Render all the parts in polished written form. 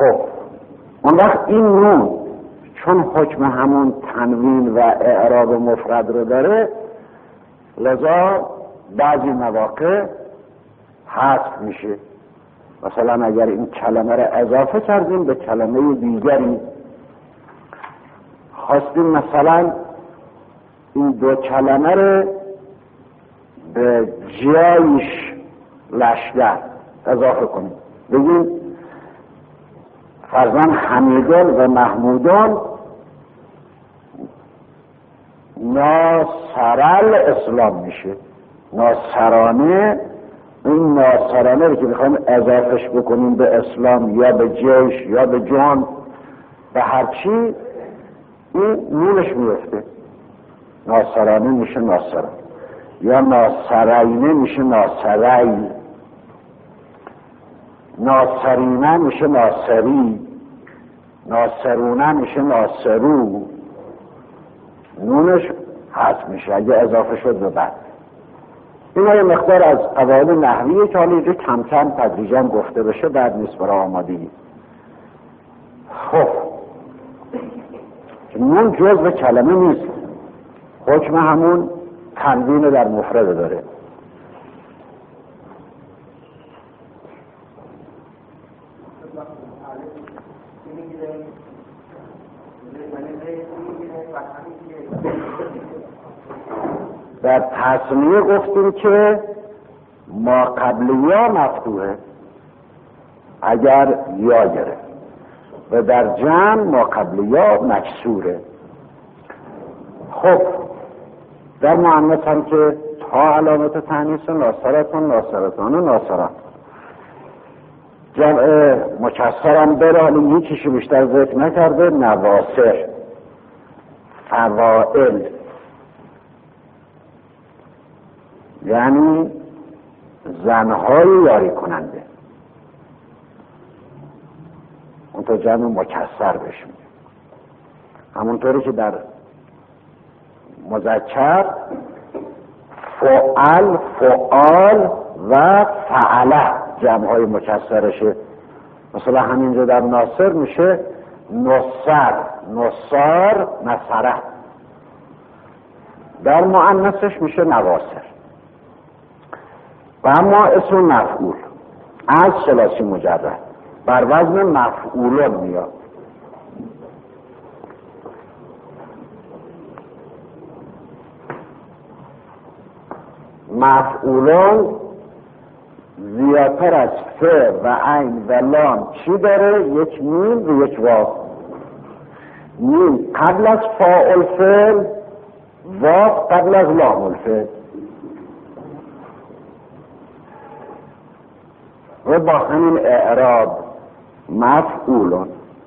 خب اون وقت این نون چون حکم همون تنوین و اعراب مفرد رو داره، لذا بعضی مواقع حذف میشه. مثلا اگر این کلمه رو اضافه کردیم به کلمه دیگری، خواستیم مثلا این دو کلمه رو به جیش لشکر اضافه کنیم، بگیم فرضاً حمیدون و محمودون ناصرال اسلام میشه. ناصرانه، این ناصرانه رو که میخوایم اضافهش بکنیم به اسلام یا به جیش یا به جان به هرچی، این نونش میفته، ناصرانه میشه ناصران، یا ناصرینه میشه ناصری، ناصرینه میشه ناصری، ناصرونه میشه ناصرو، نونش حذف میشه اگه اضافه شد به بعد. این یه مقدار از قواعد نحویه که حالا اینجا کم کم تدریجا گفته بشه، بعد نیست برای آمادگی. خب نون جزء کلمه نیست، حکم همون تنوین در مفرد داره. در تصمیه گفتیم که ما قبل یا مفتوحه اگر یا گره، و در جمع ما قبل یا مکسوره. خب در مؤنث هم که تا علامت تانیث ناصرتون ناصرتان و ناصران، جمع مکسر هم بره، حالا یکیشو بیشتر ذکر نکرده، نواصر، فوائل، یعنی زنهای یاری کننده، اون تو جمع مکسر بشه. همونطوری که در مذکر فعل، فعال و فعله جمعهای مکسرشه. مثلا همینجا در ناصر میشه نصر، نصار، نصره. در مؤنثش میشه نواصر. و اما اسم مفعول از ثلاثی مجرد بر وزن مفعولون میاد. مفعولون زیادتر از ف و عین و لام چی داره؟ یک میم و یک واو. میم قبل از فاعل فعل، واو قبل از لام الفعل. و با همین اعراب مفعولون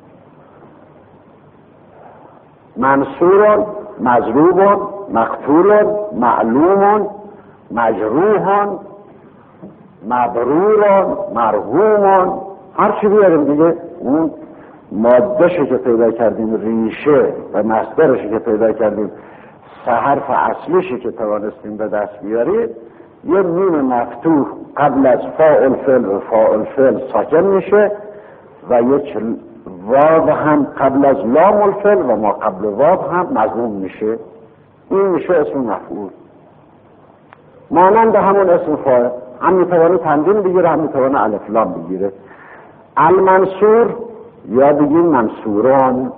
منصورون، مضروبون، مقتولون، معلومون، مجروحون، مبرورون، مرحومون، هر چی بیاریم دیگه. اون ماده‌شو که پیدا کردیم، ریشه و مصدرشو که پیدا کردیم، حرف اصلیشو که توانستیم به دست بیاریم، یه میم مفتوح قبل از فاعل فعل و فاعل فعل ساکن میشه و یک واو هم قبل از لام الفعل و ما قبل واو هم مضموم میشه. این میشه اسم مفعول، مانند همون اسم فاعل. هم میتوانه تنوین بگیره، هم میتوانه الف لام بگیره. المنصور یا بگیم منصوران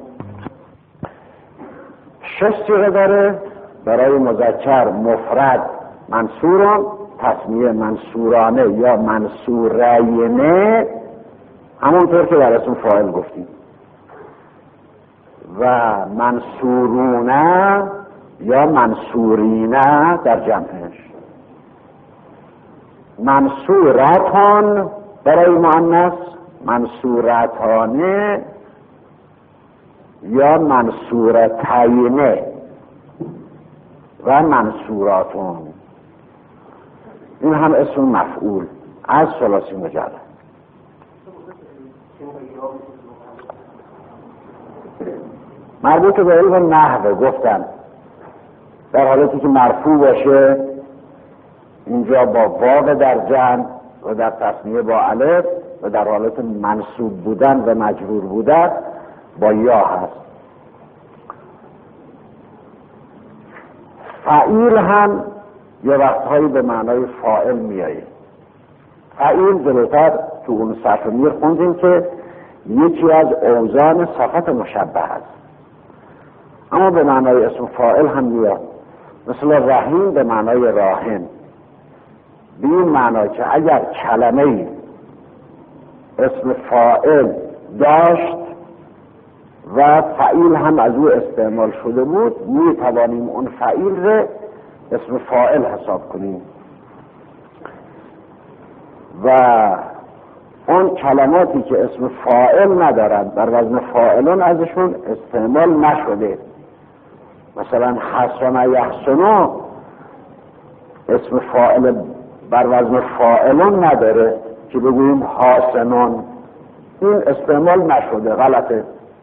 6 صیغه داره. برای مذکر مفرد منصوران، تسمیه منصورانه یا منصورینه، همونطور که در اسم فاعل گفتیم، و منصورونه یا منصورینه در جمعش. منصورتان برای مؤنث، منصورتانه یا منصورتینه و منصوراتون. این هم اسم مفعول از ثلاثی مجرد. مربوط به علم نحو گفتن در حالتی که مرفوع باشه اینجا با واو در جمع و در تثنیه با الف، و در حالت منصوب بودن و مجرور بودن با یا هست. فعیل هم یه وقتهایی به معنای فاعل میایه. فعیل جلوتر تو اون صفحه میر خوندیم که یکی از اوزان صفت مشبه هست، اما به معنای اسم فاعل هم میاد. مثل رحیم به معنای راحم، به این معنا که اگر کلمه اسم فاعل داشت و فعیل هم از او استعمال شده بود، می توانیم اون فعیل رو اسم فاعل حساب کنیم و اون کلماتی که اسم فاعل ندارند بر وزن فاعلون ازشون استعمال نشده. مثلا حسن یحسن اسم فاعل بر وزن فاعلون نداره که بگوییم حاسنون، این استعمال نشده، غلطه.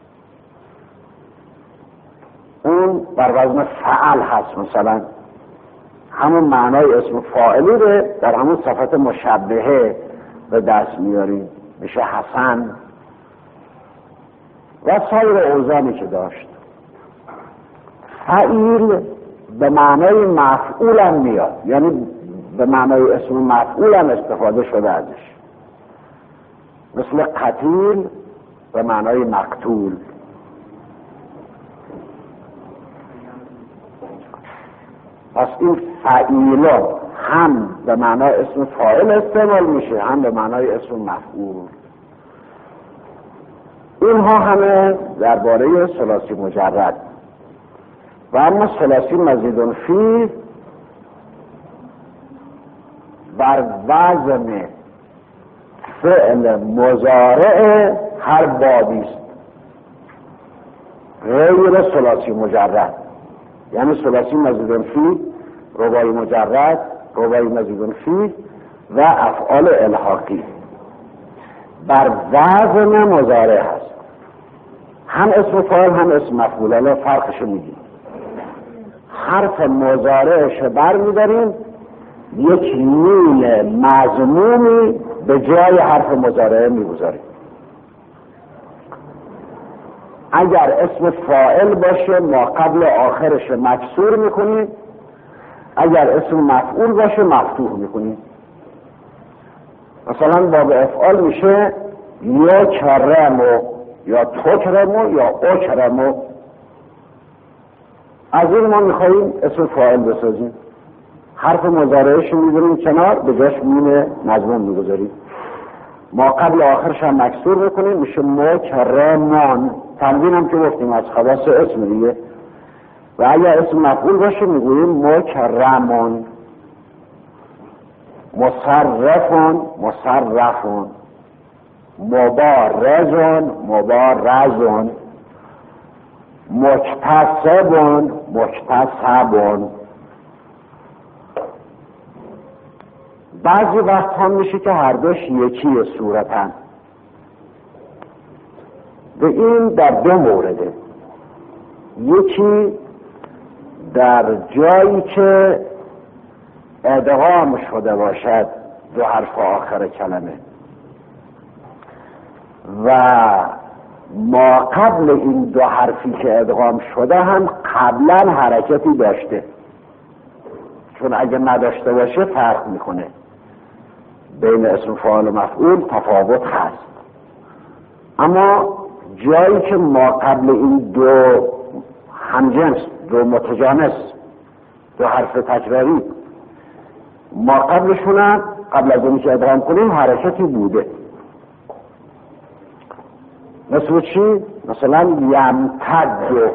اون بر وزن فعل هست، مثلا همون معنای اسم فاعلی رو در همون صفت مشبهه به دست میاریم، میشه حسن و سایر اوزانی که داشت. فعیل به معنای مفعول هم میاد، یعنی به معنای اسم مفعول هم استفاده شده ازش، مثل قتیل به معنای مقتول. پس این فعیلان هم به معنای اسم فاعل استعمال میشه، هم به معنای اسم مفعول. اینها همه درباره ثلاثی مجرد. و اما ثلاثی مزید فی بر وزن فعل مضارع هر بابی است غیر ثلاثی مجرد، یعنی ثلاثی مزید فی، رباعی مجرد، رباعی مزید فی و افعال الحاقی بر وزن مضارع هست، هم اسم فاعل هم اسم مفعول. الان فرقش میگیم. حرف مضارعش بر میداریم، یک نون مضمومی به جای حرف مضارع میگذاریم. اگر اسم فاعل باشه ما قبل آخرش مکسور میکنیم، اگر اسم مفعول باشه مفتوح میکنیم. مثلا باب افعال میشه یا کرمو یا تکرمو یا اکرمو. از این ما میخواییم اسم فاعل بسازیم، حرف مضارعش میذاریم کنار، به جاش میم مضموم میگذاریم، ما قبل آخرش هم مکسور بکنیم، میشه مکرمان. تنوین هم که گفتیم از خواص اسم دیگه. و اگر اسم مفعول باشه میگوییم مکرمون، مصرفون، مصرفون، مبارزون، مبارزون، مکتسبون، مکتسبون. بعضی وقت هم میشه که هر دوش یکیه صورتن. به این در دو مورده. یکی در جایی که ادغام شده باشد دو حرف آخر کلمه و ما قبل این دو حرفی که ادغام شده هم قبلا حرکتی داشته، چون اگه نداشته باشه فرق میکنه بین اسم فاعل و مفعول، تفاوت هست. اما جایی که ما قبل این دو همجنس، دو متجانس، دو حرف تکراری ما قبلشونم، قبل از اون که ادغام کنیم حرکتی بوده. مثل چی؟ مثلا یمتد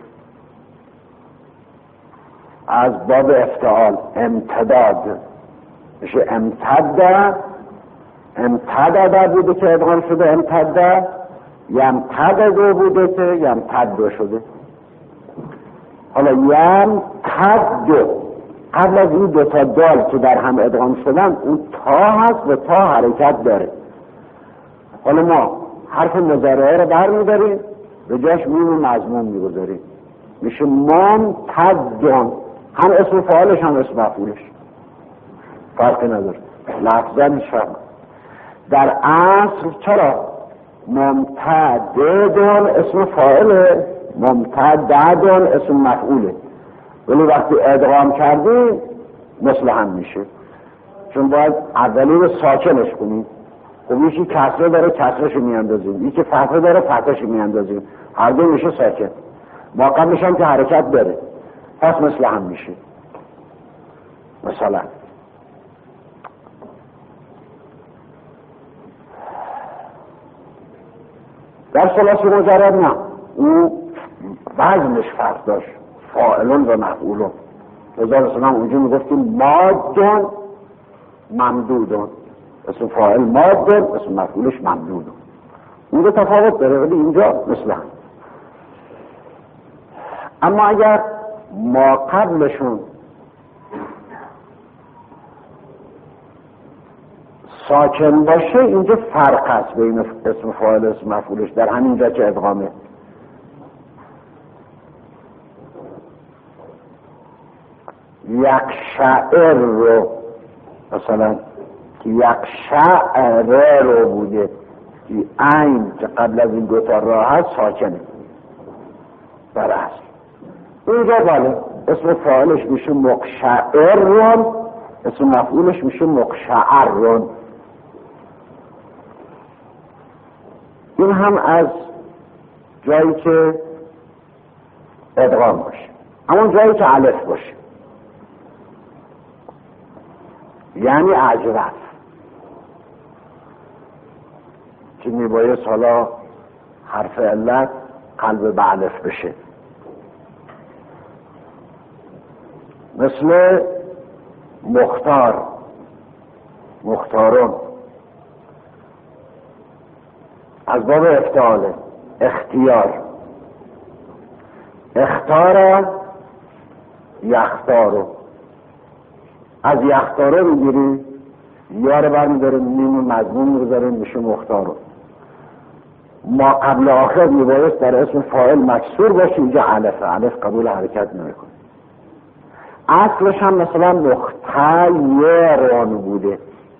از باب افتعال، امتداد میشه امتد، امتداد بوده که ادغام شده امتد، یمتد بوده که یمتد شده. حالا یمتد قبل از این دوتا دال که در هم ادغام شدن اون تا هست و تا حرکت داره. حالا ما حرف مضارعه رو برمی‌داریم، به جاش میم مضموم میگذاریم، میشه ممتدون، هم اسم فاعلش هم اسم مفعولش، فرقی نداره، لفظاً شما. در اصل چرا ممتددون اسم فاعله، ممتددون اسم مفعوله، ولی وقتی ادغام کردی مثل هم میشه، چون باید اولی رو ساکنش کنیم. خب یکی کسره داره کسرش میاندازیم، یکی فتحه داره فتحش میاندازیم، هر دو میشه ساکن، ما قبلش هم که حرکت داره، پس مثل هم میشه. مثلا در ثلاثی مجرد نه، او وزنش فرق داشت، فاعلون و مفعولون. مثلا اونجا میگفتیم مادون ممدودون، اسم فاعل مادون اسم مفعولش ممدودون، اونجا تفاوت داره، ولی اینجا مثل هم. اما اگر ما قبلشون ساکن باشه اینجا فرق هست بین اسم فاعل و اسم مفعولش، در همینجا که ادغامه. یک شعر رو مثلا که یک شعر رو بوده که عین که قبل از این دوتا راه هست ساکنه در اصل. اینجا بله اسم فاعلش میشه مقشعرون، اسم مفعولش میشه مقشعرون. این هم از جایی که ادغام باشه. اما جایی که الف باشه یعنی اجرف که میبایست حالا حرف علت قلب به الف بشه، مثل مختار، مختارون از باب افتعاله، اختیار، اختار یختارو، از یختارو میگیری یا رو برمیداریم میم مضمون میگذاریم میشه مختارو. ما قبل آخر میبایست در اسم فاعل مکسور باشه، اینجا الف قبول حرکت نمیکنه. اصلش هم مثلا مختیرون بوده،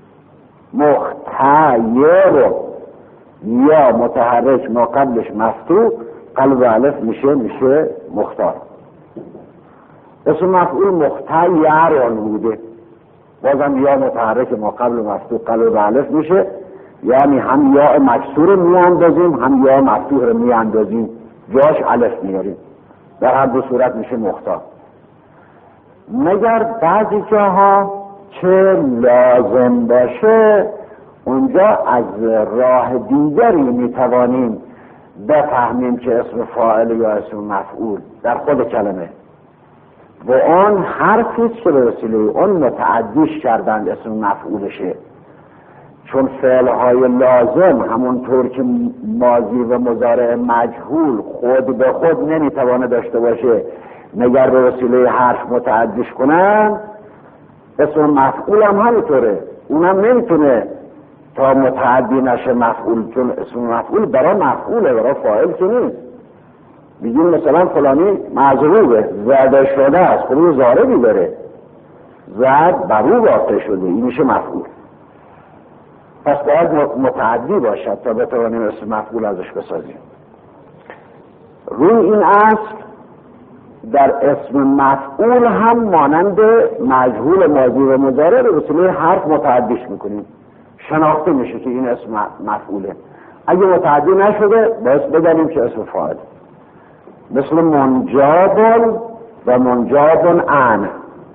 مختیرون، یا متحرک ما قبلش مفتوح قلب الف میشه مختار. اسم مفعول مختیرون بوده، بازم یا متحرک ما قبل مفتوح قلب الف میشه، یعنی هم یا مکسور رو میاندازیم هم یا مفتوح رو میاندازیم، جاش الف میاریم، در هر دو صورت میشه مختار. مگر بعضی جاها چه لازم باشه اونجا از راه دیگری میتوانیم بفهمیم که اسم فاعل یا اسم مفعول در خود کلمه، و اون حرفی که به وسیله اون متعدیش کردند اسم مفعولشه. چون فعلهای لازم همونطور که ماضی و مضارع مجهول خود به خود نمیتوانه داشته باشه مگر به وسیله حرف متعدیش کنن، اسم مفعول هم همینطوره، اونم نمیتونه تا متعدی نشه مفعول، چون اسم مفعول برای مفعوله، برای فاعل که نیست. میگیم مثلا فلانی مضروبه، زده شده است، خب یه ضاربی داره، زد بر او واقع شده، این میشه مفعول. پس باید متعدی باشد تا بتوانیم اسم مفعول ازش بسازیم. روی این اصل در اسم مفعول هم مانند مجهول ماضی و مضارع به وسیله حرف متعدیش میکنیم، شناخته میشه که این اسم مفعوله. اگه متعدی نشده باید بدانیم که اسم فاعل، مثل منجابون و منجابون عن.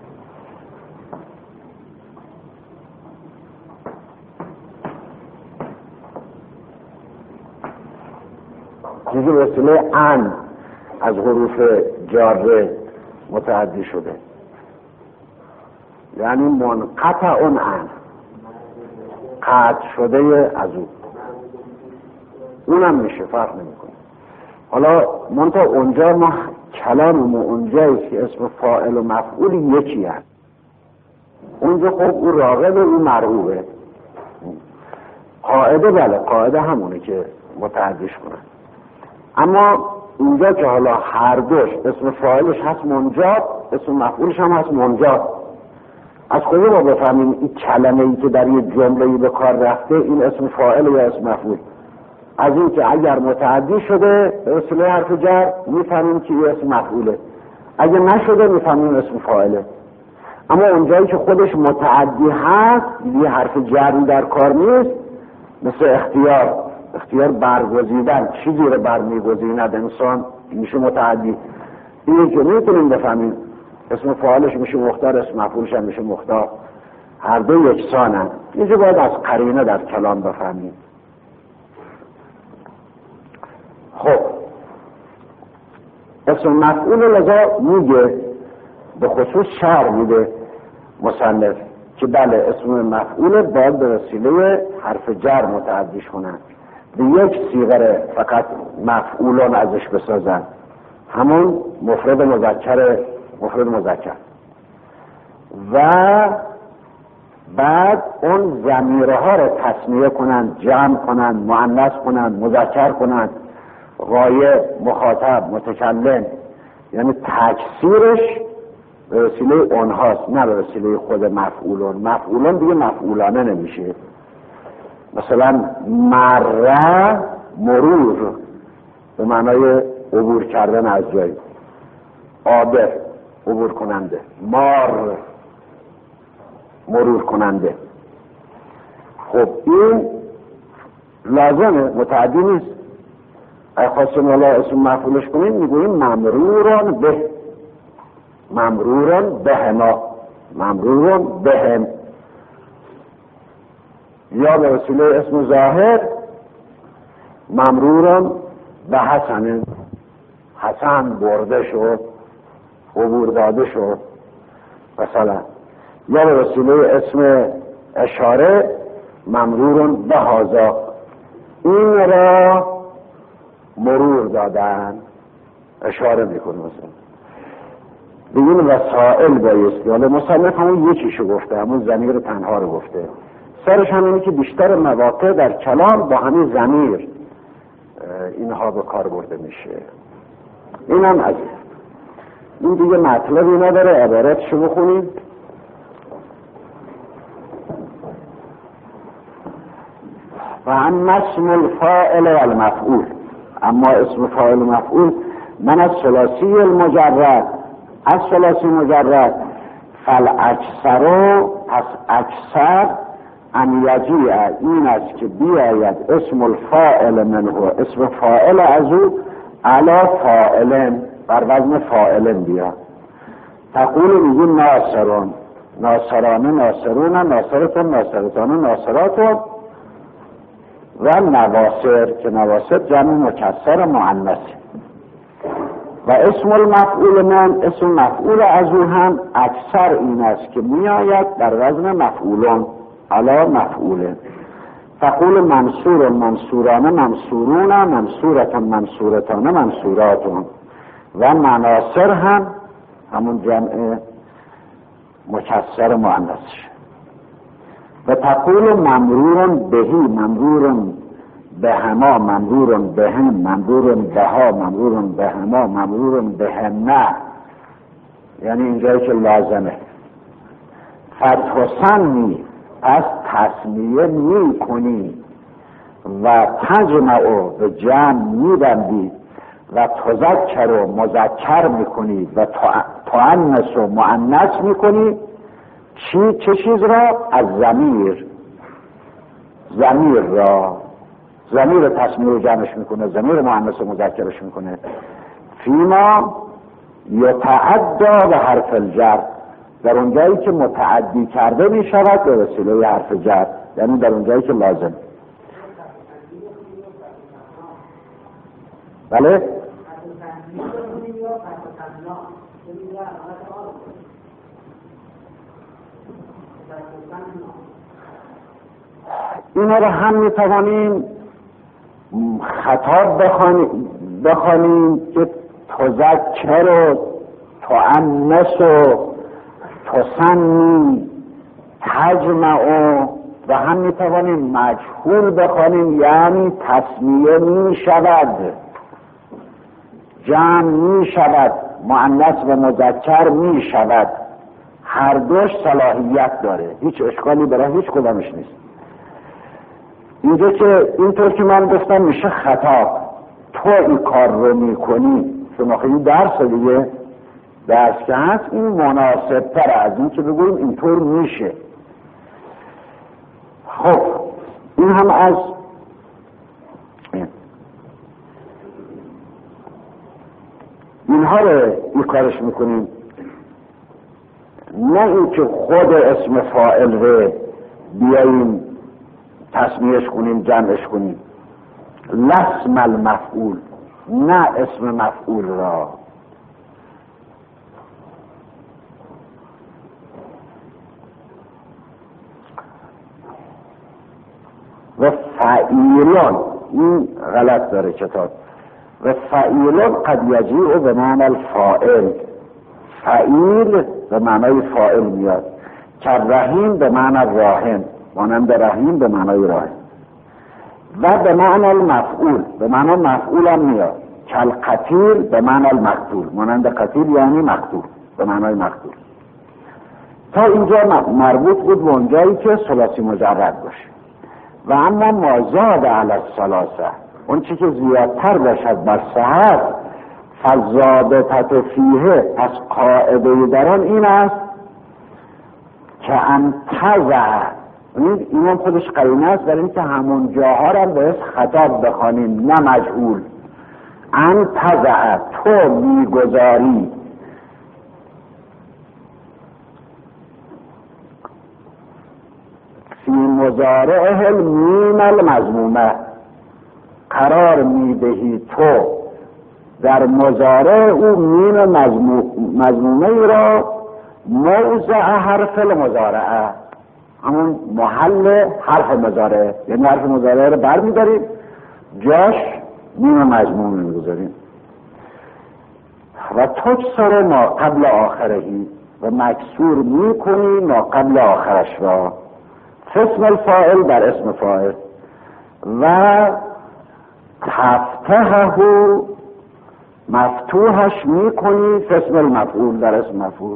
چیزی به وسیله عن از حروف جاره متعدی شده، یعنی منقطع عن، قطع شده از او، اونم میشه، فرق نمیکنه. حالا منتها اونجا ما کلام اونجایی که اسم فاعل و مفعول یکی هست، اونجا خب او راغب و او مرغوبه. قاعده بله، قاعده همونه که متعدیش کنن. اما اینجا که حالا هر دوش اسم فاعلش هست منجاب، اسم مفعولش هم هست منجاب، از کجا ما بفهمیم این کلمه ای که در یه جمله‌ای به کار رفته این اسم فاعل یا اسم مفعول؟ از این که اگر متعدی شده به وسیله حرف جر میفهمیم که این اسم مفعوله، اگر نشده میفهمیم اسم فاعله. اما اونجایی که خودش متعدی هست یه حرف جری در کار نیست، مثل اختیار برگزیدن، چیزی رو برمیگزیند انسان میشه متعدی. این که میتونیم بفهمیم اسم فاعلش میشه مختار، اسم مفعولش هم میشه مختار، هر دو یکسانن. اینجا باید از قرینه در کلام بفهمیم. خب اسم مفعول لذا میگه به خصوص شرح میده مصنف که بله اسم مفعول باید به وسیله حرف جر متعدیش کنن، به یک صیغه فقط مفعولان ازش بسازن، همون مفرد مذکر و بعد اون ضمیرها رو تسمیه کنن، جمع کنن، مؤنث کنن، مذکر کنن، غایب، مخاطب، متکلم، یعنی تکثیرش به وسیله اونهاست نه به وسیله خود مفعولان دیگه مفعولانه نمیشه. مثلا مره مرور به معنای عبور کردن از جایی، عابر عبور کننده، مار مرور کننده. خب این لازمه، متعدی نیست. اگه خواستیم والا اسم مفعولش کنیم میگوییم ممروران بهم، یا به وسیله اسم ظاهر ممروران به حسن برده شد، عبور داده شد مثلا، یا به وسیله اسم اشاره ممروران به هذا، این را مرور دادن، اشاره میکنه مثلا. بگیم وسائل بایستی، حالا مصنف همون یکیشو گفته، همون ضمیر تنها رو گفته، سرش هم اینه که بیشتر مواقع در کلام با همین ضمیر اینها به کار برده میشه. این هم از این دیگه مطلبی نداره، عبارتشو بخونیم. و اما اسم الفاعل و المفعول، اما اسم فاعل و مفعول من از ثلاثی المجرد، از ثلاثی مجرد فالاکثر، پس اکثر ان یجیع این است که بیاید اسم الفاعل منه، اسم فاعل از او علی فاعلن، بر وزن فاعلن بیاد. تقول میگی ناصرون، ناصرانه، ناصرون، ناصرتون، ناصرتان، ناصراتون، و نواصر که نواصر جمع مکسر مؤنث. و اسم المفعول من، اسم مفعول از او هم اکثر این است که میآید در وزن مفعولون علی مفعوله. تقول منصور، منصورانه، منصورون، منصورتان، منصورتان، منصوراتون، و مناصر هم همون جمع مکسر مؤنث. و تقول ممرورون بهی، ممرورون بهما، ممرورون بهم، ممرورون بها، ممرورون بهما، ممرورون بهمه، یعنی اینجایی که لازمه. فتحسنی، پس تسمیه می کنی و تجمع به جمع می بندی و تذکر و مذکر می کنی و تؤنث و مؤنث می کنی. چه چیز را؟ از ضمیر را، ضمیر تسمیه جمعش میکنه، ضمیر مؤنث مذکرش میکنه. فیما یتعدی به حرف الجر، در اونجایی که متعدی کرده میشود به وسیله حرف جر، یعنی در اونجایی که لازم. بله؟ اینا رو هم میتوانیم خطاب بخوانیم که تذکر و تؤنث و تثنی، تجمع، و هم میتوانیم مجهول بخوانیم، یعنی تسمیه میشود، جمع میشود، مؤنث و مذکر میشود. هر دوش صلاحیت داره، هیچ اشکالی برای هیچ کدامش نیست. اینجا که اینطور که من گفتم میشه خطاب، تو این کار رو میکنی، شما خیلی درس دیگه، درس که هست این مناسب تر از این که بگوییم اینطور میشه. خب این هم از اینها رو این کارش میکنیم، نه اینکه خود اسم فاعل رو بیاییم تسمیهش کنیم، جمعش کنیم. لسم المفعول، نه اسم مفعول را. و فعیلون، این غلط داره کتاب، و فعیلون قد یجیء به معنی الفاعل، فعیل به معنی فاعل میاد، که رحیم به معنی راحم، مانند رحیم به معنی راحم، و به معنی المفعول، به معنی مفعول هم میاد، که القتیل به معنی المقتول، مانند قتیل یعنی مقتول، به معنی مقتول. تا اینجا مربوط بود به اونجایی که ثلاثی مجرد باشه. و اما ما زاد علی الثلاثه، اون چی که زیادتر باشد بر صحت، فالضابطة فیه، از قاعده در آن این است که انتزع، این هم خودش قرینه است برای اینکه همون جاها را باید خطاب بخوانیم، نه مجهول. انتزع، تو میگذاری، فی مضارعه المیم المضمومه، قرار میدهی تو در مضارع او میم مضمومه ای را موضع حرف المضارعه، همون محل حرف مضارعه، یعنی حرف مضارعه رو برمیداریم جاش میم مضمومه میگذاریم. و تکسر ما قبل آخرهی، و مکسور میکنی ما قبل آخرش را، اسم الفاعل در اسم فاعل، و تفتحه مفتوحش میکنی اسم المفعول در اسم مفعول.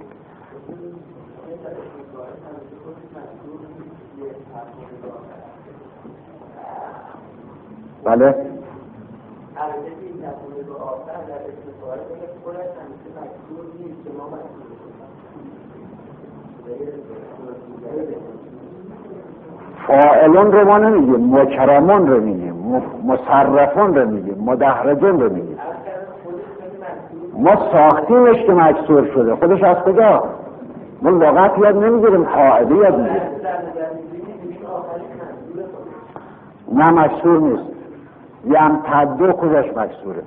بله فاعلون رو ما نمیگیم، مکرمون رو میگیم، مصرفون رو میگیم، مدحرجون رو میگیم. ما ساختیمش که مکسور شده، خودش از کجا؟ ما لغت یاد نمیگیریم، قاعده یاد میگیریم. نه مکسور نیست. یمتدو کجاش مکسوره؟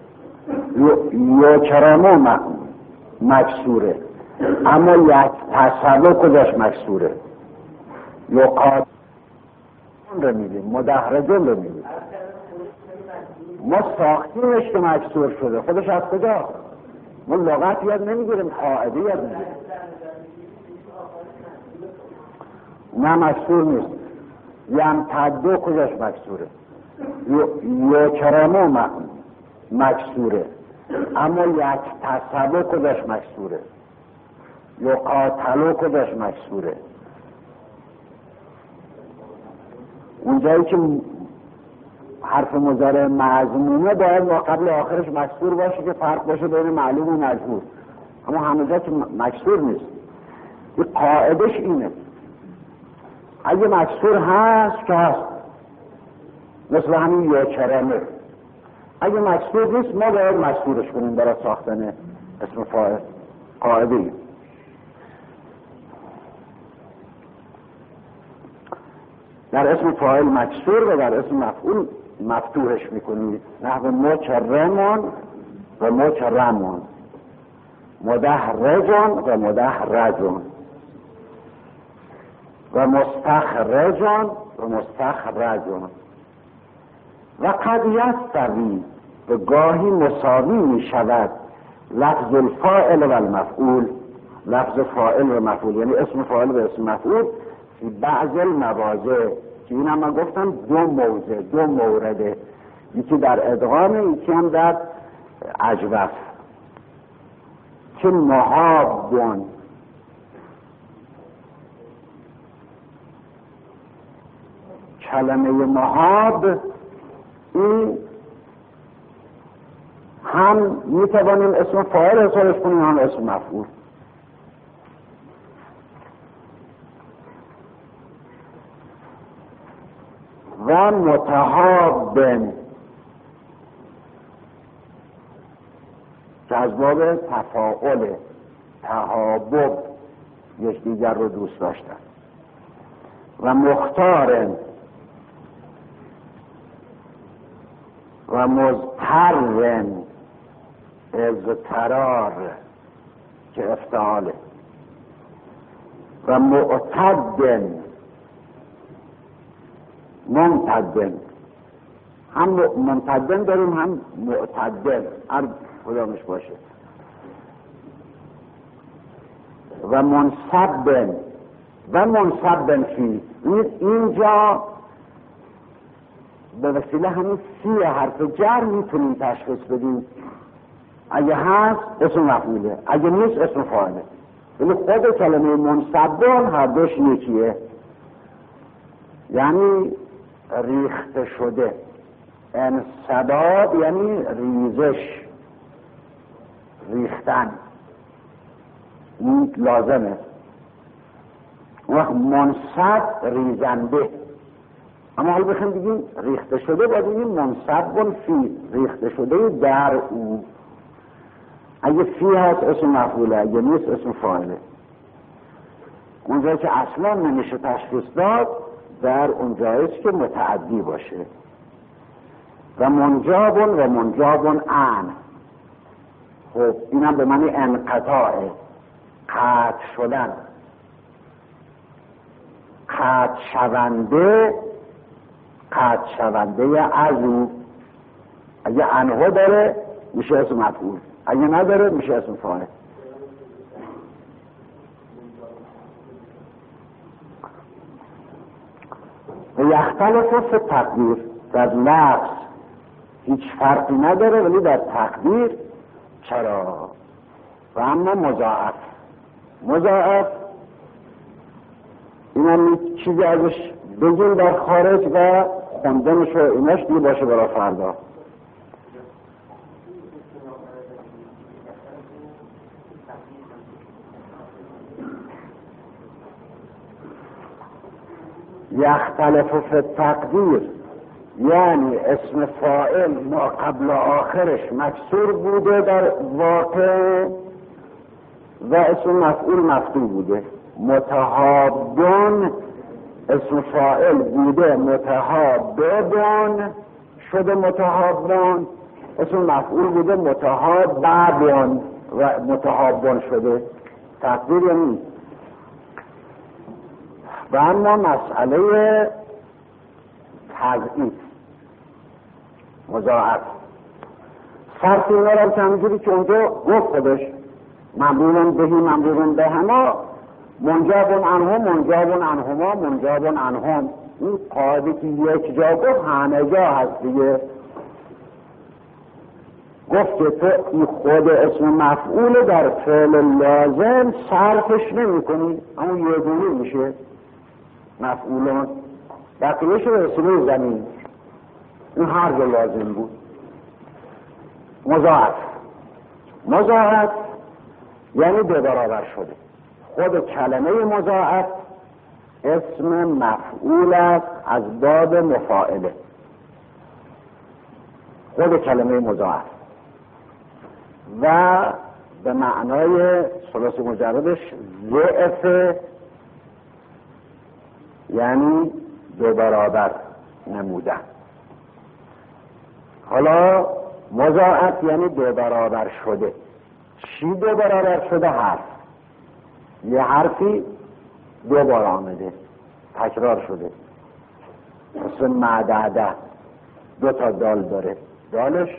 یکرمو مکسوره، اما یک تصبو کجاش مکسوره؟ یقاتلون رو میگیم، مدحرجون رو میگیم. ما ساختیمش که مکسور شده، خودش از کجا؟ ما لغت یاد نمیگیریم، قاعده یاد میگیریم. نه مکسور نیست. یمتدو کجاش مکسوره؟ یکرمو مکسوره، اما یک تصبو کجاش مکسوره؟ یقاتلو کجاش مکسوره؟ اونجایی که حرف مضارع مضمومه باید ما قبل آخرش مکسور باشه که فرق باشه بین معلوم و مجهول، اما همه جا که مکسور نیست. این قاعدش اینه، اگه مکسور هست که هست، مثل همین یکرمه. اگه مکسور نیست ما باید مکسورش کنیم برای ساختن اسم فاعل، قاعده ای. در اسم فاعل مکسور و در اسم مفعول مفتوحش میکنید، نحو مکرمون و مکرمون، مدحرجون و مدحرجون، و مستخرجون و مستخرجون. و قد یستوی، و گاهی مساوی می شود لفظ الفاعل و المفعول، لفظ فاعل و مفعول، یعنی اسم فاعل و اسم مفعول فی بعض المواضع، که این هم من گفتم دو موضع، دو مورده، یکی در ادغام، یکی هم در اجوف. که محابون، کلمه مهاب این هم میتوانیم اسم فاعل حسابش کنیم هم اسم مفعول. و متهابن که از باب تفاعل، تهابب، یکدیگر رو دوست داشتن. و مختارن و مضطرن، اضطرار که افتعاله. و معتدن، ممتدن، هم ممتدن داریم هم معتدن، هر کدامش باشه. و منصبن و منصبن فی، اینجا به وسیله همین سی حرف جر میتونیم تشخیص بدیم اگه هست اسم مفعوله، اگه نیست اسم فاعله. ولی خود کلمه منصبن هر دوش یکیه، یعنی ریخته شده. انصباب یعنی ریزش، ریختن، این لازمه. وقت منصب ریزنده، اما حال بخیم بگیم ریخته شده باید بگیم منصب فی، ریخته شده در او. اگه فی هست اسم مفعوله، اگه نیست اسم فاعله. اونجایی که اصلا نمیشه تشخیص داد در اونجاییست که متعدی باشه. و منجابون و منجابون ان، خب اینم به معنی انقطاعه، قطع شدن، قطع شونده، قطع شونده از او. اگه انه داره میشه اسم مفعول، اگه نداره میشه اسم فاعل. و یختلف فی تقدیر، در لفظ هیچ فرقی نداره ولی در تقدیر چرا. و اما مضاعف، مضاعف این هم چیزی ازش بگیم در خارج و خوندنش و ایناش دیگه باشه برای فردا. یختلف فی تقدیر یعنی اسم فاعل ما قبل آخرش مکسور بوده در واقع و اسم مفعول مفتوح بوده. متهابون اسم فاعل بوده متهابون شده متهابون، اسم مفعول بوده متهابون و متهابون شده. تقدیر یعنی. و اما مسئله تضعیف، مضاعف، فرقی ندارد که همینجوری که اونجا گفت خودش ممرون بهی ممرون به هما، منجابون عنهم منجابون عنهما منجابون عنهم. این قاعده که یک جا گفت همه جا هست دیگه. گفت که تو این خود اسم مفعول در فعل لازم صرفش نمی کنی، اما یه دونه میشه مفعولون، بقیهش به وسیله زمین. این هر جا لازم بود. مضاعف، مضاعف یعنی دو برابر شده. خود کلمه مضاعف اسم مفعول است از باب مفاعله. خود کلمه مضاعف و به معنای ثلاثی مجردش ضعف، یعنی دو برابر نمودن. حالا مضاعف یعنی دو برابر شده. چی دو برابر شده؟ حرف. یه حرفی دو بار آمده، تکرار شده. مثل معدعده دو تا دال داره، دالش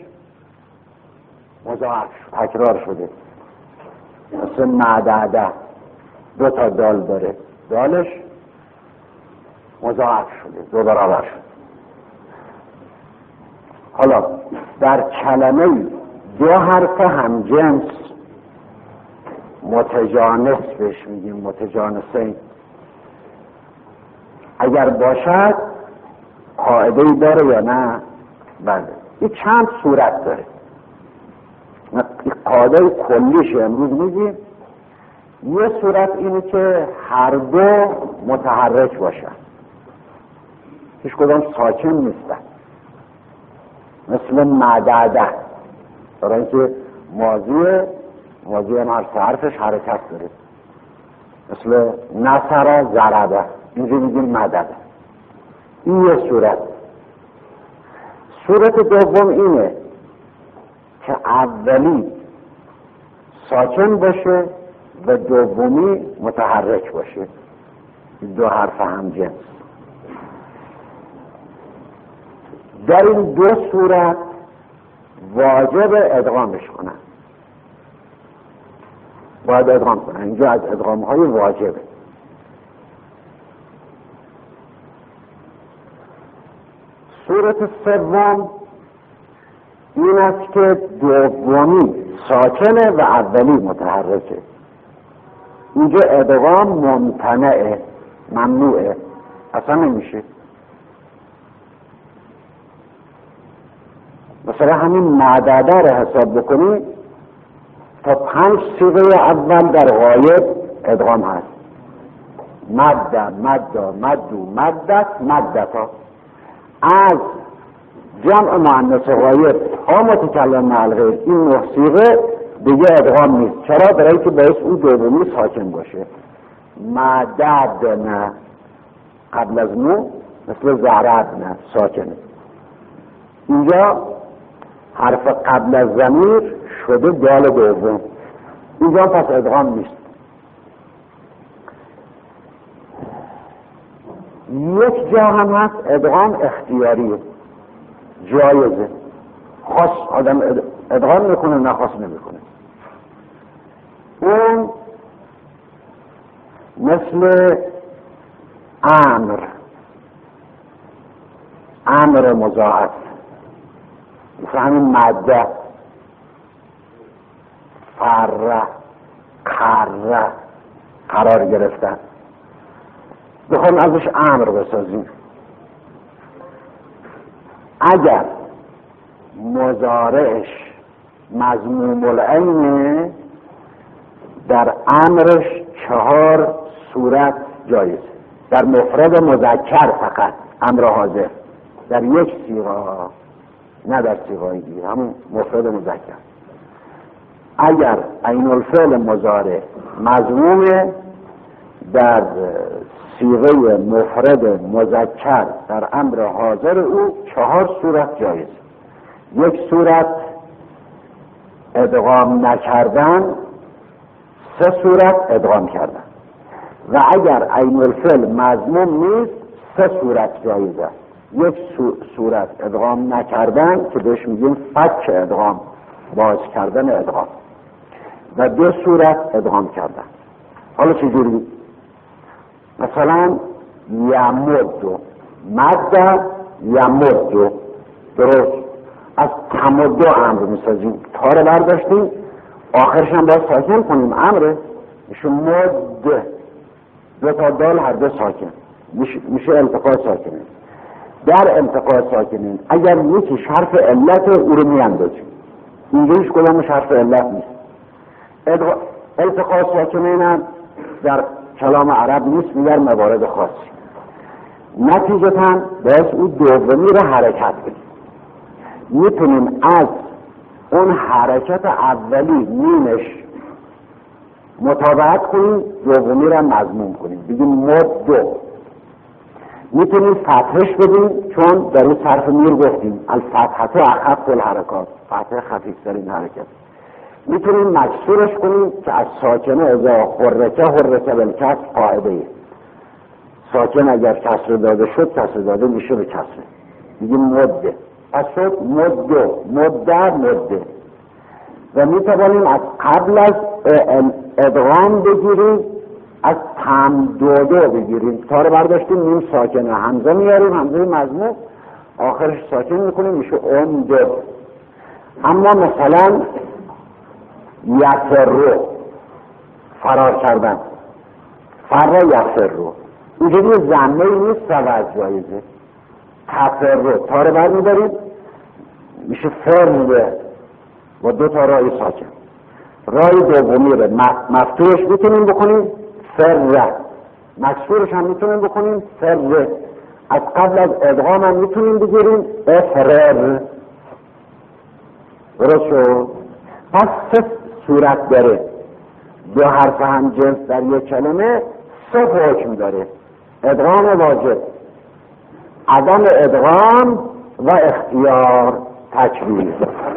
مضاعف تکرار شده. مثل معدعده دو تا دال داره، دالش مضاعف شده، دو برابر شده. حالا در کلمه دو حرف همجنس متجانس بهش میگیم، متجانسین، اگر باشد قاعده‌ای داره یا نه؟ بله، این چند صورت داره. این قاعده کلیش امروز میگیم. یه صورت اینه که هر دو متحرک باشن، هیچ کدام ساکن نیستن، مثل مدده، برای اینکه ماضی هم هر حرفش حرکت داره، مثل نصر ضربه، اینجا میگیم مدده. این یه صورت. صورت دوم اینه که اولی ساکن باشه و دومی متحرک باشه، دو حرف هم جنس. در این دو صورت واجب ادغامش کنن، باید ادغام کنن. اینجا از ادغام های واجبه. صورت سوم این است که دومی ساکنه و اولی متحرکه. اینجا ادغام ممتنعه، ممنوعه، اصلا نمیشه. مثلا همین مدده رو حساب بکنی تا 5 صیغه اول در غایب ادغام هست. مده، مده، مدو، مدت، مدتا. از جمع مؤنث غایب تا متکلم مع الغیر این 9 صیغه دیگه ادغام نیست. چرا؟ برای که باعث اون دومی ساکن باشه. مددنا قبل از نو مثل ضربنا ساکنه. اینجا حرف قبل از ضمیر شده دال دوم، اینجا پس ادغام نیست. یک جا هم هست ادغام اختیاریه، جایزه، خاص آدم ادغام میکنه، نه خاص نمیکنه. اون مثل امر مضاعف، مثل همین مده، فره، قره، قرار گرفتن. بخوایم ازش امر بسازیم، اگر مضارعش مضموم العینه در امرش 4 صورت جایزه. در مفرد مذکر فقط امر حاضر، در یک صیغه، نه در صیغه‌های دیگه، همون مفرد مذکر. اگر عین الفعل مضارع مضمومه در صیغه مفرد مذکر در امر حاضر او 4 صورت جایز. یک صورت ادغام نکردن، 3 صورت ادغام کردن. و اگر عین الفعل مضموم نیست 3 صورت جایز است. یک صورت ادغام نکردن که بهش میگیم فک ادغام، باز کردن ادغام، و 2 صورت ادغام کردن. حالا چجوری؟ مثلا یمدو، مده یمدو، درست از تمدو امر میسازیم، تا رو برداشتیم آخرش هم باید ساکن کنیم، امره میشه مد، 2 تا دال هر دو ساکن میشه التقاء ساکنین. در التقاء ساکنین اگر یکیش حرف علت او رو میاندازیم، اینجا هیچ کدامش حرف علت نیست. التقاء ساکنین هم در کلام عرب نیست، در موارد خاصی. نتیجتاً باید اون دومی رو حرکت بدیم. میتونیم از اون حرکت اولی نیمش مطابقت کنیم، دومی رو مضموم کنیم، بگیم مد 2. میتونیم فتحش بدیم، چون در اون صرف میر گفتیم الفتحة اخف الحرکات، فتح خفیفترین حرکت. میتونیم مکسورش کنیم که از ساکنه اذا حرکه بالکسر قاعده، ساکن اگر کسر داده شد کسر داده میشه به کسر، میگیم مده، پس شد مده. و میتوانیم از قبل از ادغام بگیریم، از تمدودو بگیریم، تا رو برداشتیم نیم ساکنه، همزه میاریم، همزه مضموم، آخرش ساکن میکنیم میشه امدد. اما مثلا یفرو، فرار کردن، فر یفرو، اینجوری زمه نیست و از جایزه، تفر رو تا رو برمیداریم میشه فر میده با 2 تا رای ساکن. رای دومی رو مفتوحش میتونیم بکنیم فر، مکسورش هم میتونیم بکنیم فر، از قبل از ادغام هم میتونیم بگیریم افرر. درست شد؟ پس 3 صورت داره. 2 حرف هم جنس در یک کلمه 3 حکم داره: ادغام واجب، عدم ادغام و اختیار تکبیر.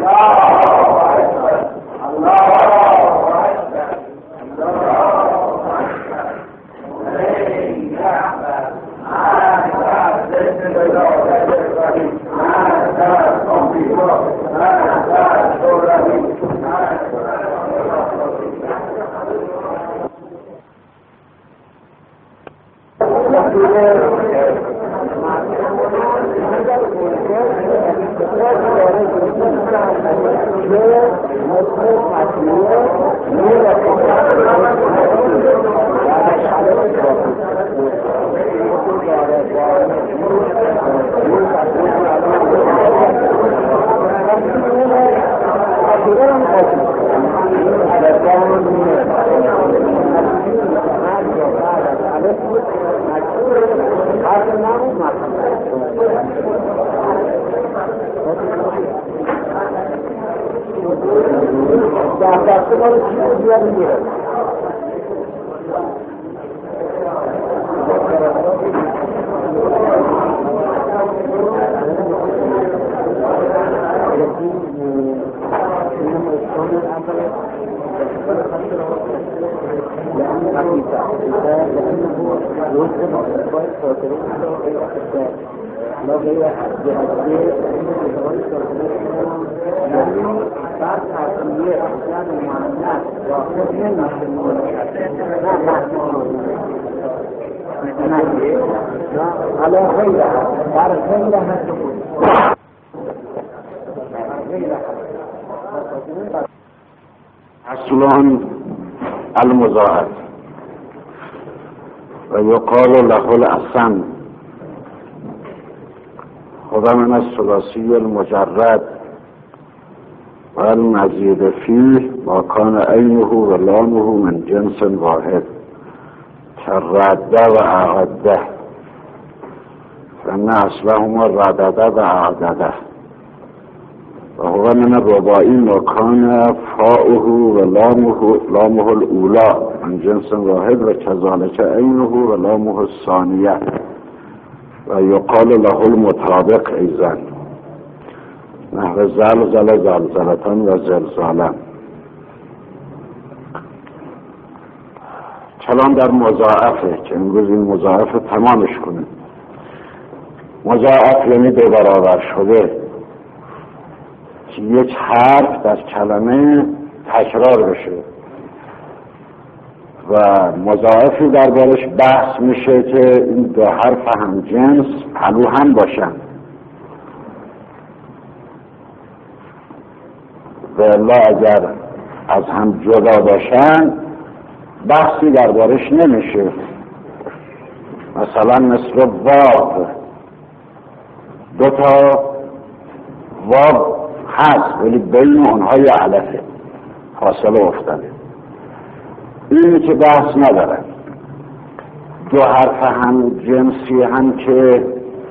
اصلان المضاعف و یقال له الاسم خدا من الثلاثی المجرد و المزید فیه ما کان عینه و لامه من جنس واحد كالرده و اعده فان اصلهما ردده و اعدده و هو من الرباعی ما کان فاؤه و لامه الاولا من جنس واحد و كذلك عینه و لامه الثانیه و یقال له المطابق ایضا نحو زلزل زلزلتان و زلزالن. کلام در مضاعفه که امروز این مضاعف تمامش کنیم. مضاعف یعنی 2 برابر شده که یک حرف در کلمه تکرار بشه و مضاعفی دربارش بحث میشه که این 2 حرف هم جنس پلو هم باشن و الا اگر از هم جدا باشن بحثی دربارش نمیشه. مثلا مثل واب 2 تا واب هست ولی بین اونها یه علفه فاصله افتاده، اینی که بحث ندارن. 2 حرف هم جنسی هم که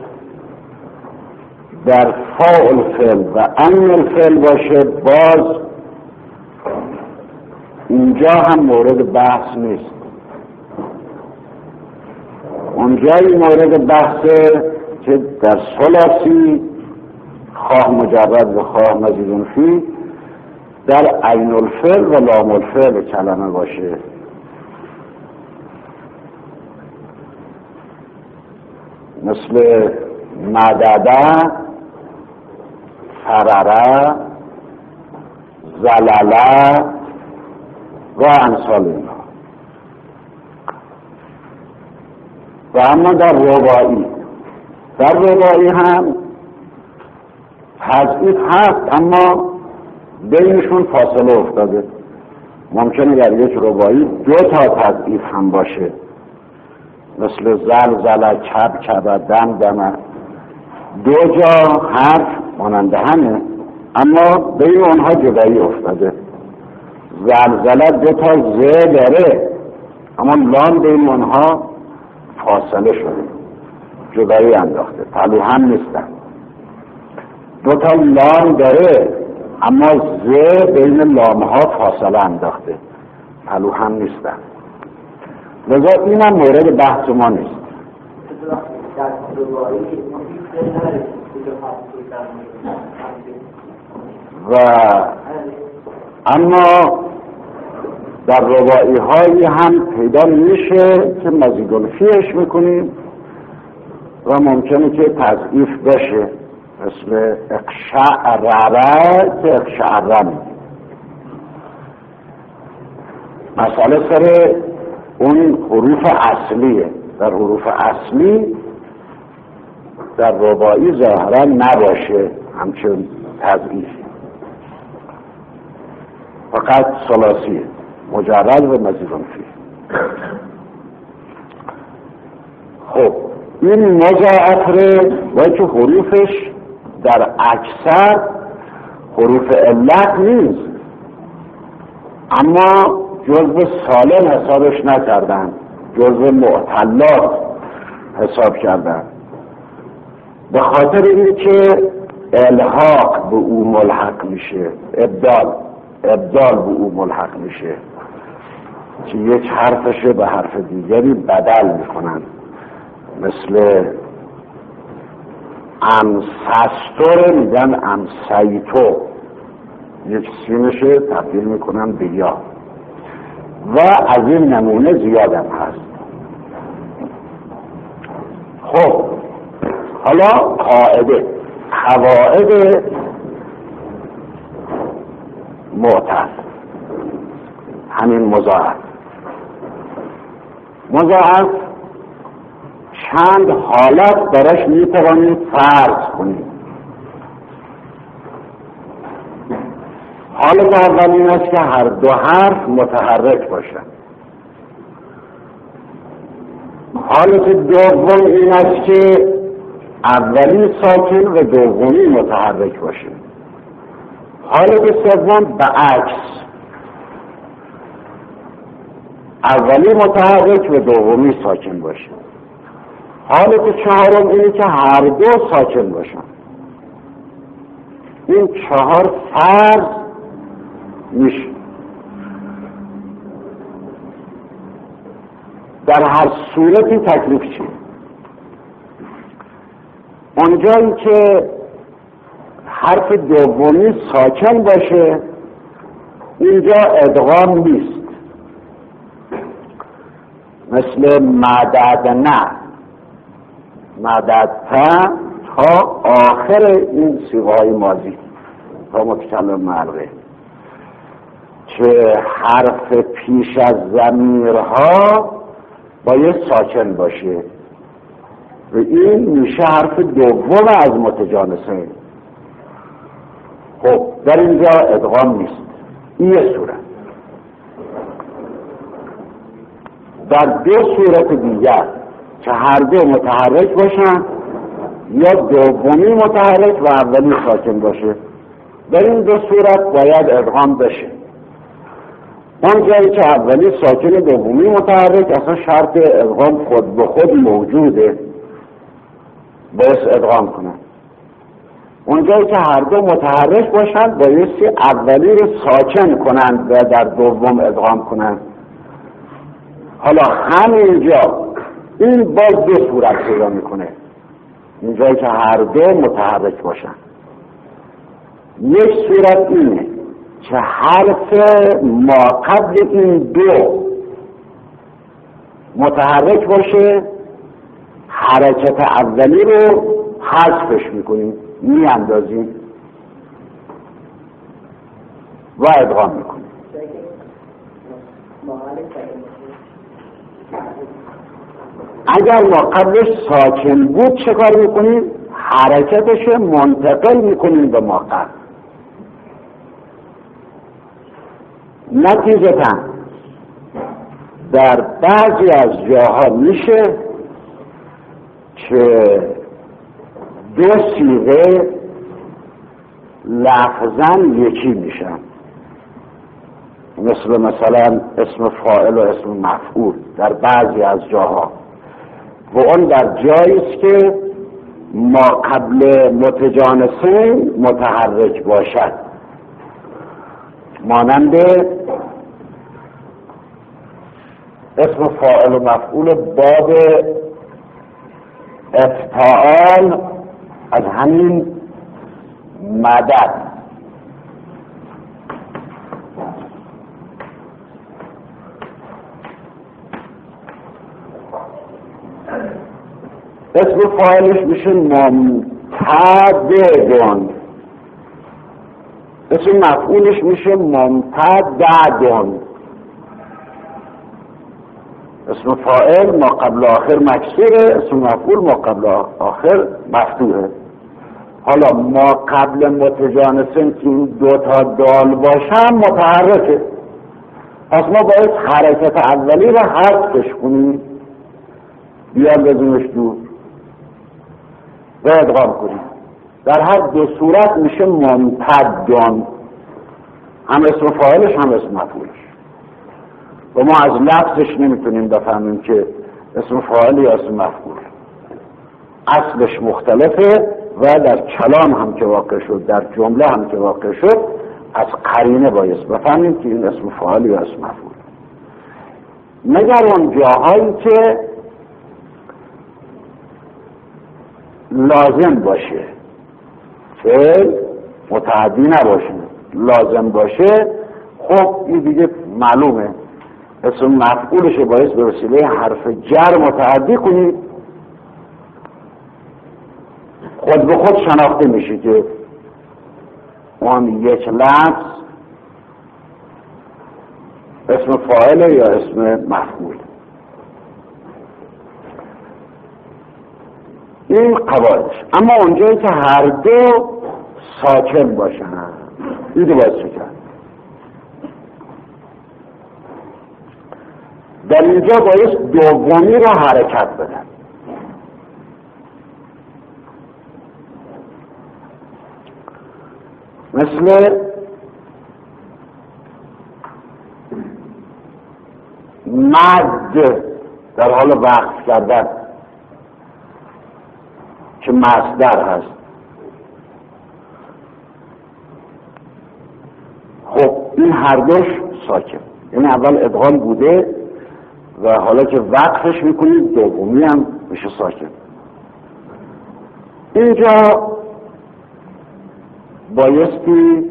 در فاء الفعل و عین الفعل باشه باز اینجا هم مورد بحث نیست. اونجایی مورد بحثه که در ثلاثی خواه مجرد و خواه مزید فی در عین الفعل و لام الفعل کلمه باشه. مثل مدده، فرره، زلله و امثال اینا. و اما در رباعی هم تضعیف هست اما بینشون فاصله افتاده. ممکنه در یک رباعی 2 تا تضعیف هم باشه، مثل زلزله، کب، دمدمه دو جا حرف مانند همه اما بین اونها جدایی افتاده. زلزله دو تا ز داره اما لام بین اونها فاصله شده، جدایی انداخته، پلوهم نیستن. دو تا لام داره اما ز بین لامها فاصله انداخته، پلوهم نیستن. لذا اینم مورد بحث ما نیست. و اما در رباعی هایی هم پیدا میشه که مزیدالفیش میکنیم و ممکنه که تضعیف بشه، مثل اقشعربه که اقشعرم. مسئله سر اون حروف اصلیه. در حروف اصلی در رباعی ظاهرا نباشه همچون تضعیف، فقط ثلاثیه، مجرد و مزیدالفی. خب این مضاعفه باید که حروفش در اکثر حروف علت نیست اما جزو سالم حسابش نکردن، جزو معتلات حساب کردن، به خاطر این که الحاق به او ملحق میشه، ابدال به او ملحق میشه که یک حرفش به حرف دیگری بدل میکنن. مثل امسستور میگن امسیتو، یک سینش تبدیل میکنن به یا، و از این نمونه زیادم هست. خب حالا قواعد معتل، همین مضاعف چند حالت براش میتوانید فرض کنید. حالت اول این است که هر دو حرف متحرک باشند. حالت دوم این است که اولی ساکن و دومی متحرک باشه. حالت سوم برعکس، اولی متحرک و دومی ساکن باشه. حالت چهارم اینه که هر دو ساکن باشن. این چهار فرض میشه. در هر صورتی تکلیف چیه؟ اونجایی که حرف دومی ساکن باشه اینجا ادغام نیست، مثل مددتا تا آخر این صیغه‌های ماضی تا متکلم معرفه که حرف پیش از ضمیرها باید ساکن باشه و این میشه حرف دوم از متجانسه. خب در اینجا ادغام نیست. این یه صورت. در دو صورت دیگر که هر دو متحرک باشن یا دومی متحرک و اولی ساکن باشه، در این دو صورت باید ادغام بشه. اون جایی که اولی ساکن دومی متحرک اصلا شرط ادغام خود به خود موجوده، باید ادغام کنن. اون جایی که هر دو متحرک باشن بایستی اولی رو ساکن کنن و در دوم ادغام کنن. حالا همینجا این باز دو صورت پیدا میکنه. این جایی که هر دو متحرک باشن، یک صورت اینه که حرف ما قبل این دو متحرک باشه، حرکت اولی رو حذفش میکنیم، میاندازیم و ادغام میکنیم. اگر ما قبلش ساکن بود چه کار میکنیم؟ حرکتش منتقل میکنیم به ما قبل. نتیجتا در بعضی از جاها میشه که دو صیغه لفظاً یکی میشن، مثلا اسم فاعل و اسم مفعول در بعضی از جاها، و اون در جایی است که ما قبل متجانسین متحرک باشد، مانند اسم فاعل و مفعول باب افتعال از همین مدد. اسم فاعلش میشه ممتددون، اسم مفعولش میشه ممتددون. اسم فاعل ما قبل آخر مکسوره، اسم مفعول ما قبل آخر مفتوحه. حالا ما قبل متجانسین که این دوتا دال باشن متحرکه، پس ما باید حرکت اولی رو حذفش کنیم، بیان بزنش دور و ادغام کنیم. در هر دو صورت میشه ممتدون، هم اسم فاعلش هم اسم مفعولش. و ما از لفظش نمیتونیم بفهمیم که اسم فاعل یا اسم مفعول، اصلش مختلفه و در کلام هم که واقع شد، در جمله هم که واقع شد، از قرینه باید بفهمیم که این اسم فاعل یا اسم مفعول. مگر اون جاهایی که لازم باشه، فعل متعدی نباشه، لازم باشه، خب این دیگه معلومه اسم مفعولش باید به وسیله حرف جر متعدی کنید، خود به خود شناخته میشه که اون یک لفظ اسم فاعل یا اسم مفعول. این قواعدش. اما اونجایی که هر دو ساکن باشن این دو باید چه کرد؟ در اینجا باید دومی رو حرکت بدن. مثل مد در حال وقف کردن که مصدر هست. خب این هر دوش ساکن، یعنی اول ادغام بوده و حالا که وقفش میکنید دومی هم میشه ساکن. اینجا بایستی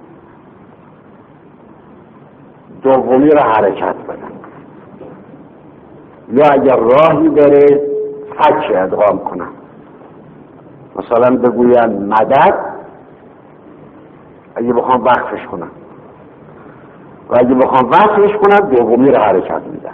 دومی رو حرکت بدن، یا اگر راهی داره فک ادغام کنن، مثلا بگوین مدد اگه بخوام وقفش کنن، و اگه بخوام وقفش کنن دومی رو حرکت میدن،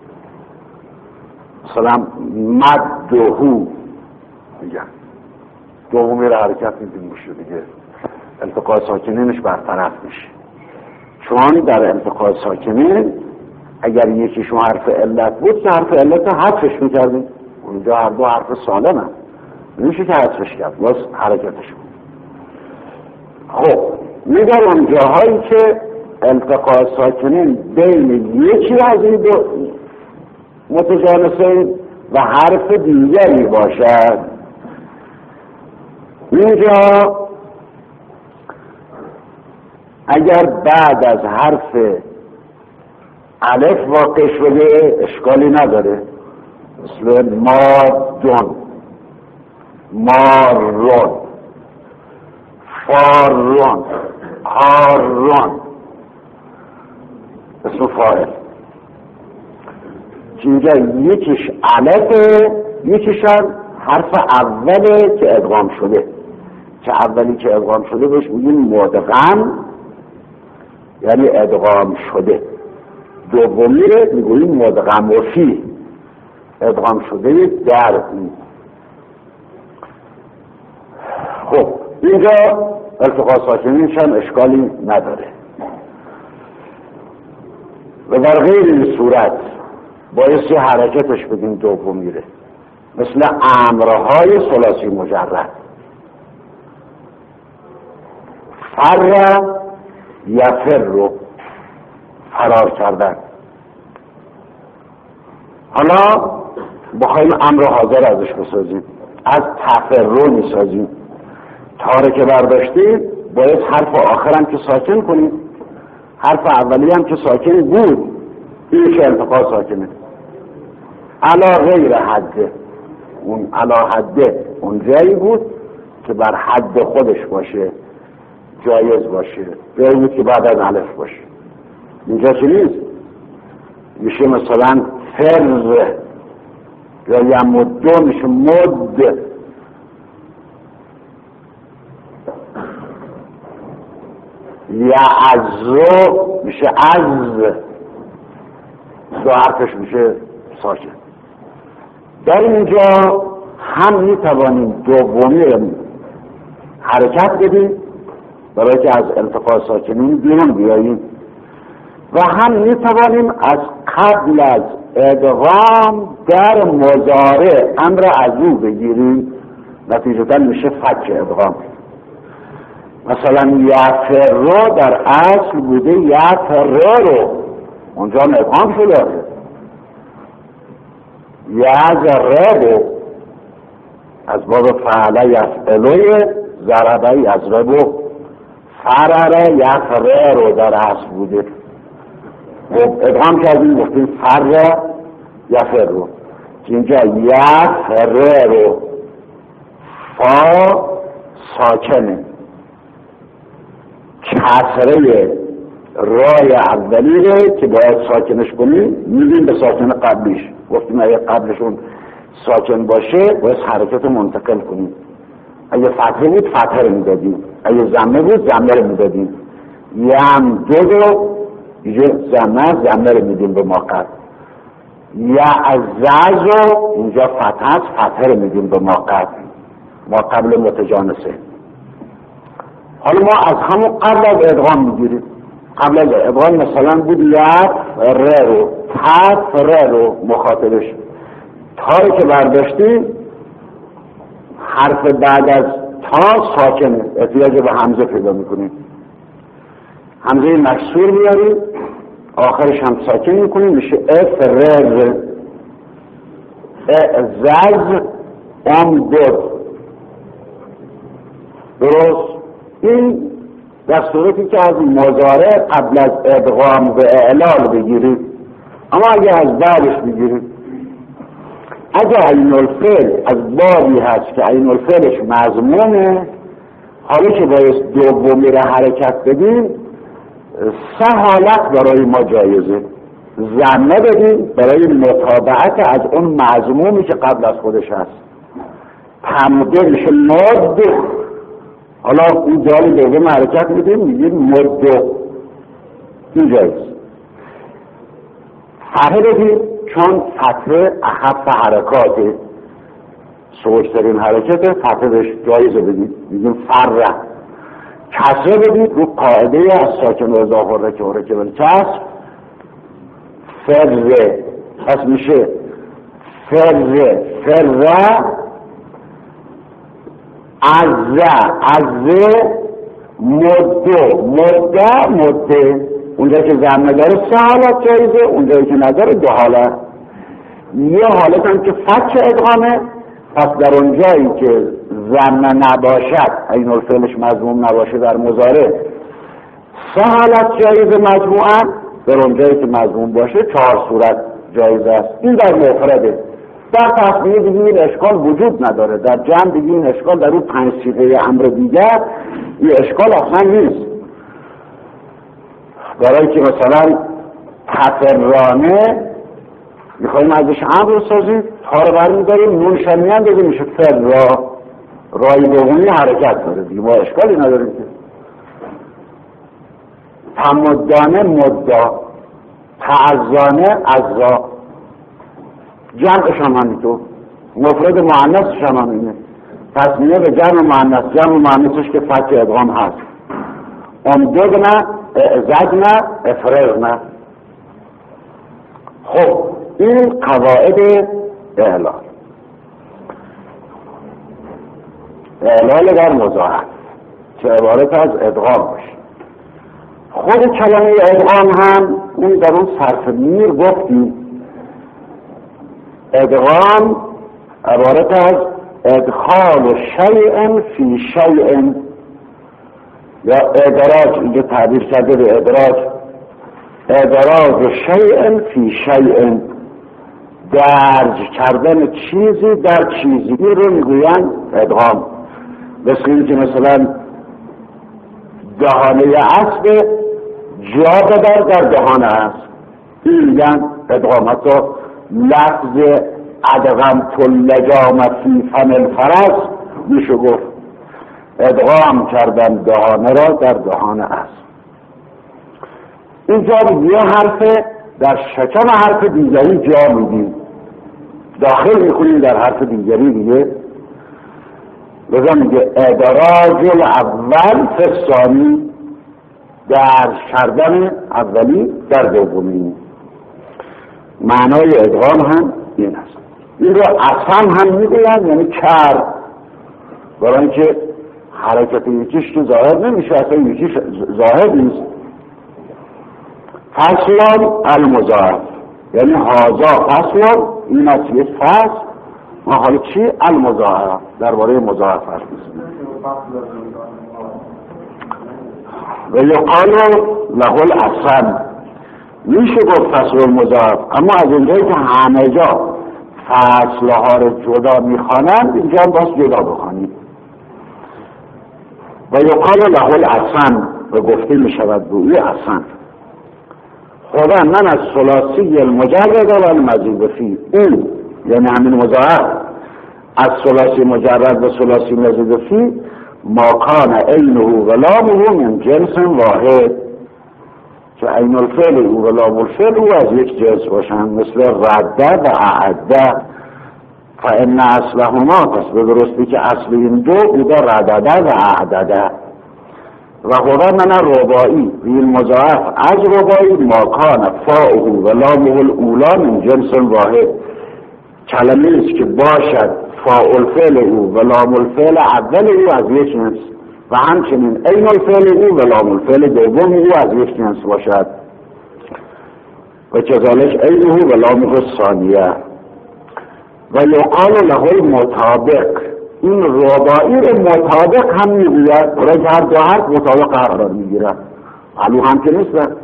مثلا مدهو میگن، دومی رو حرکت میدیم میشه دیگه، التقاء ساکنینش برطرف میشه. چون در التقاء ساکنین اگر یکیشون حرف علت بود که حرف علت حذفش میکردیم، اونجا هر دو حرف سالم هم نمیشه که حذفش کرد، باز حرکتش بود. خب میگر اون جاهایی که التقاء ساکنین بین یکی از این دو متجانسین و حرف دیگری باشد، اینجا اگر بعد از حرف الف واقع شده اشکالی نداره، مثل مادون، مارون، فارون، هارون، اسم فاعل که اینجا یکیش الفه، یکیش حرف اوله که ادغام شده، که اولی که ادغام شده بهش میگیم مدغم، یعنی ادغام شده. دومی رو میگوییم مدغم و فی، ادغام شده در این. خب اینجا التقاء ساکنینش هم اشکالی نداره. و در غیر این صورت بایستی حرکتش بدیم دومی رو، مثل امرهای ثلاثی مجرد. فر یفر رو فرار کردن. حالا بخوایم امر حاضر ازش بسازیم، از تفر میسازیم. تاره که برداشتیم باید حرف آخرم که ساکن کنیم، حرف اولی هم که ساکن بود این که التقاء ساکنه. علا غیر حده، اون علا حده اون جایی بود که بر حد خودش باشه، جایز باشه، جایی بود که بعد از الف باشه. اینجا چی نیست، میشه مثلا فرز یا یمدو میشه مد، یعزو میشه از، دو حرفش میشه ساکن. در اینجا هم میتوانیم دومی حرکت بدیم برای که از التقاء ساکنین بیرون بیاییم و هم میتوانیم از قبل از ادغام در مضارع امر عزو بگیریم، نتیجتا میشه فک ادغام. مثلا یفر در اصل بوده یفر، اونجا ادغام شده یزربو، از باب فعل یفعلوی ضربه یضربو، فرر یفرر در اصل بوده، ادغام کردیم گفتیم فر یفر رو که اینجا یفر رو فا ساکنه، کسره رای اولی رو که باید ساکنش کنیم میدیم به ساکن قبلیش. گفتیم اگه قبلشون ساکن باشه باید حرکت منتقل کنیم، اگه فتحه بود فتحه رو میدادیم، اگه ضمه بود ضمه رو میدادیم. یمدد رو اینجا ضمه رو میدیم به ما قبل، یعزز رو اینجا فتحه رو میدیم به ما قبل متجانسه. حالا ما از همون قبل از ادغام میگیریم. قبل از ادغام مثلا بود تفر رو مخاطبش، تایی که برداشتیم حرف بعد از تا ساکنه، احتیاج به همزه پیدا میکنیم، همزه مکسور میاریم آخرش هم ساکن میکنیم میشه افرر، اعزز امدد. درست؟ این در صورتی که از مضارع قبل از ادغام به اعلال بگیرید. اما اگه از بعدش بگیرید، اگه عین الفعل از بابی هست که عین الفعلش مضمومه، حالا که باید دومی را حرکت بدیم سه حالت برای ما جایزه. ضمه بدیم برای متابعت از اون مضمومی که قبل از خودش هست، تمدد میشه مد، حالا اون جای دوم حرکت میدیم میگیم مد، این جایز. فتحه بدیم چون فتحه اخف حرکاته، سوشترین حرکت فتحه بهش جایزه بدیم میگیم فره. کسره بدید رو قاعده از ساکن و اضافه رکه و رکه بالکسر فره، پس میشه فره عزه مده. اونجا که ضمه داره سه حالت جایزه، اونجایی که نداره دو حالت. یه حالت هم که فک ادغامه، پس در اونجایی که ضمه نباشد، عین الفعلش مضموم نباشه در مضارع سه حالت جایزه مجموعاً، در اونجایی که مضموم باشه 4 صورت جایزه است. این در مفرده. در تصمیه دیگه این اشکال وجود نداره، در جمع دیگه این اشکال، در اون 5 صیغه امر دیگر این اشکال اصلا نیست. برای که مثلا تفرانه میخواییم ازش امر سازیم، تا رو برمیداریم نون شمیان دیگه میشه فرا، رای دومی حرکت داره دیگه، ما اشکالی نداریم که. تمدانه مدا، تعزانه عزا، جمعش هم همینطور، مفرد مؤنثش هم همینه، تصمیه به جمع مؤنث، جمع مؤنثش که فک ادغام هست، امددنا اعزدنا افررنا. خب این قواعد اعلال در مضارع که عبارت از ادغام باشه. خود کلمه ادغام هم اون در اون صرف میر گفتیم ادغام عبارت از ادخال شیء فی شیء یا ادراج، اینجا تعبیر کرده به ادراج شیء فی شیء، درج کردن چیزی در چیزی رو میگویند ادغام. مثل این که مثلا دهانه اسب جا بدر در دهانه اسب، این میگن ادغام. حتی لفظ ادغمت اللجام فی فم الفرس میشه گفت ادغام کردن دهانه را در دهانه اسب. اینجا یه حرف در شکم حرف دیگری جا میدیم، داخل میکنیم در حرف دیگری دیگه، لذا میگه ادراج الاول فی الثانی، درج کردن اولی در دومی. معنای ادغام هم این است. این رو اصلا هم میگویند یعنی کرد، برای اینکه حرکت یکیش که ظاهر نمیشه، اصلا یکیش ظاهر نیست. فصل المضاعف یعنی هازا فصل، این از یک فصل. ما حالا چی؟ المضاعف، درباره مضاعف حرف میزنیم. و یقال له الاصم، میشه گفت فصل المضاعف، اما از اونجایی که همه جا فصلها رو جدا میخوانند اینجا باز جدا بخوانید. و یقال له الاصم، و گفته میشود بوی اصم. خدا من از ثلاثی المجرد و المزید فی، اون یعنی همین مضاعف از ثلاثی مجرد و ثلاثی مزید فی ما کان عینه و لامه من جنس واحد، که عین الفعل او و لام الفعل او از یک جنس باشن، مثل رده و اعده. فان اصلهما، پس به درستی که اصل این دو بوده ردده و اعدده. و خدا من رباعی این مضاعف از رباعی ما کان فاؤه و لامه الاولا من جنس واحد، کلمه است که باشد فاء الفعل او و لام الفعل اول او از یک جنس، و همچنین عین الفعل او و لام الفعل دوم او از یک جنس باشد. و کذالک عینه و لامه الثانیه. و یقال له المطابق، این رباعی رو مطابق هم میگوید، برای که هر دو حرف مطابق قرار میگیرن، علو هم که نیستن.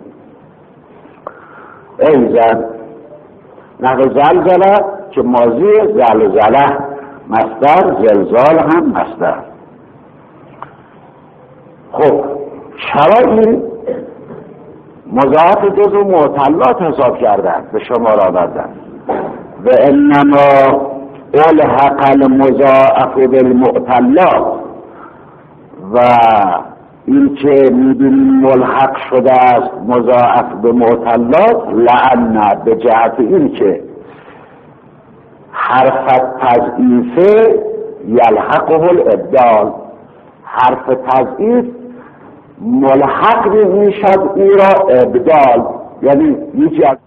ایزن نحو زلزله که ماضی زلزله، مصدر زلزال هم مصدر. خب چرا این مضاعف جزو معتلات حساب کردن به شمار آوردن؟ و انما الحق المضاعف بالمعتلات، و این که میدونیم ملحق شده است مضاعف به معتلات، لعن به جهت این که حرف تضعیف یلحقه الابدال، حرف تضعیف ملحق میشد او را ابدال، یعنی یکی از